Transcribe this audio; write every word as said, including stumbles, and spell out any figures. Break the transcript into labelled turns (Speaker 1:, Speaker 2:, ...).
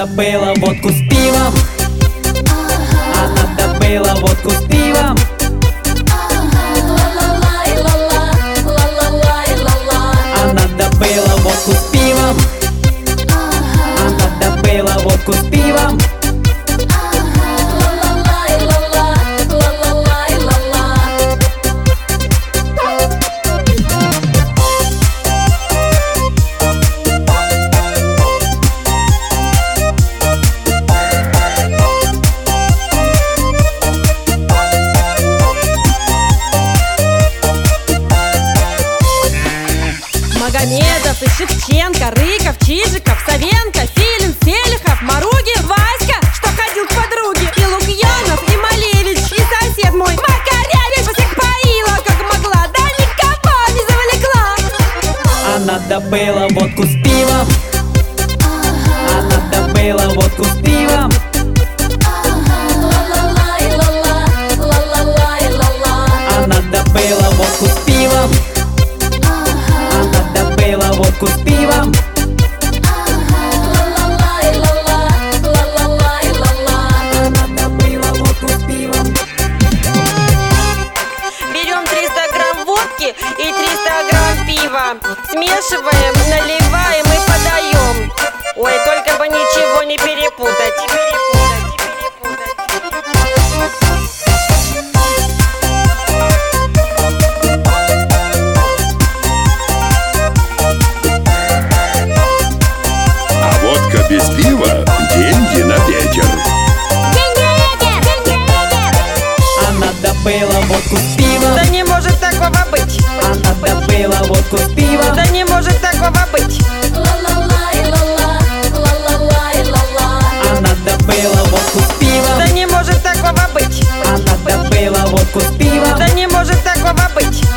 Speaker 1: добыла водку с пивом. Она добыла водку с пивом. Она добыла водку с пивом. Она добыла водку с пивом.
Speaker 2: Магомедов и Шевченко, Рыков, Чижиков, Савенко, Филин, Селихов, Маруги, Васька, что ходил к подруге, и Лукьянов, и Малевич, и сосед мой Макаревич. Всех поила, как могла, да никого не завлекла.
Speaker 1: Она добыла водку с пивом. Она добыла водку с пивом. Она добыла водку с пивом. Она добыла водку с пивом. Она добыла водку с пивом.
Speaker 2: Берем триста грамм водки и триста грамм пива, смешиваем, наливаем и подаем. Ой, только бы ничего не перепутать.
Speaker 3: А водка без пива – деньги на ветер.
Speaker 1: Она добыла водку с пивом.
Speaker 2: Да не может такого быть.
Speaker 1: Она добыла водку с пивом.
Speaker 2: Да не может такого быть.
Speaker 1: Она добыла водку с пивом.
Speaker 2: Да не может такого быть.
Speaker 1: Она добыла водку с пивом.
Speaker 2: Да не может такого быть.